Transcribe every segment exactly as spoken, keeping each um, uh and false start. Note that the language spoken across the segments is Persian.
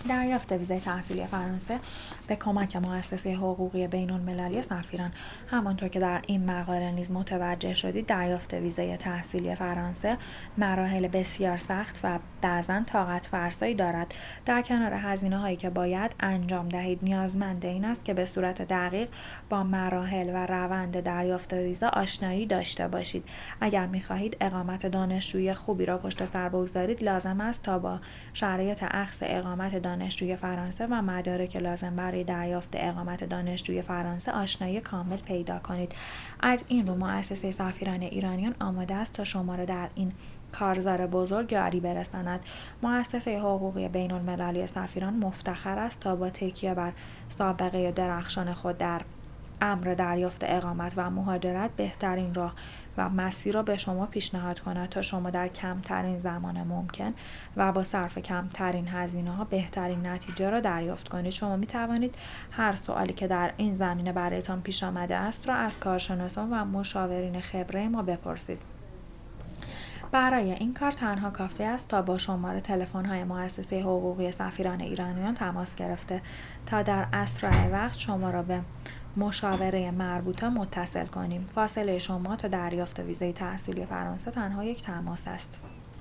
دریافت ویزای تحصیلی فرانسه به کمک مؤسسه حقوقی بین‌المللی سفیران. همانطور که در این مقاله نیز متوجه شدید، دریافت ویزای تحصیلی فرانسه مراحل بسیار سخت و بعضاً طاقت فرسایی دارد. در کنار هزینه‌هایی که باید انجام دهید، نیازمند این است که به صورت دقیق با مراحل و روند دریافت ویزا آشنایی داشته باشید. اگر می‌خواهید اقامت دانشجویی خوبی را پشت سر بگذارید، لازم است تا با شرایط اخذ اقامت دانشجوی فرانسه و مدارک لازم برای دریافت اقامت دانشجوی فرانسه آشنایی کامل پیدا کنید. از این رو مؤسسه سفیران ایرانیان آماده است تا شما را در این کارزار بزرگ یاری برساند. مؤسسه حقوقی بین‌المللی سفیران مفتخر است تا با تکیه بر سابقه درخشان خود در امر دریافت اقامت و مهاجرت بهترین راه و مسیر را به شما پیشنهاد کند تا شما در کمترین زمان ممکن و با صرف کمترین هزینه‌ها بهترین نتیجه را دریافت کنید. شما می توانید هر سوالی که در این زمینه برایتان پیش آمده است را از کارشناسان و مشاورین خبره ما بپرسید. برای این کار تنها کافی است تا با شماره تلفن‌های مؤسسه حقوقی سفیران ایرانیان تماس گرفته تا در اسرع وقت شما را به مشاوره مربوطه متصل کنیم. فاصله شما تا دریافت ویزای تحصیلی فرانسه تنها یک تماس است.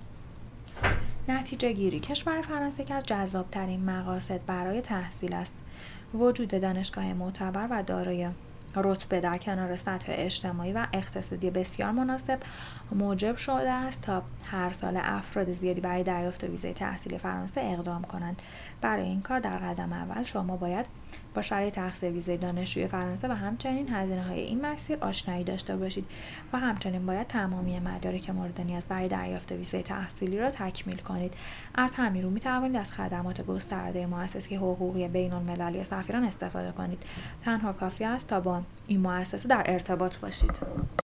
نتیجه گیری: کشور فرانسه که از جذاب‌ترین مقاصد برای تحصیل است. وجود دانشگاه معتبر و دارای رتبه در کنار سطح اجتماعی و اقتصادی بسیار مناسب موجب شده است تا هر سال افراد زیادی برای دریافت ویزای تحصیلی فرانسه اقدام کنند. برای این کار در قدم اول شما باید با شرایط اخذ ویزای دانشجوی فرانسه و همچنین هزینه‌های این مسیر آشنایی داشته باشید و همچنین باید تمامی مدارک مورد نیاز برای دریافت ویزای تحصیلی را تکمیل کنید. از همین رو می توانید از خدمات گسترده مؤسسه حقوقی بین‌المللی سفیران استفاده کنید. تنها کافی است تا با این مؤسسه در ارتباط باشید.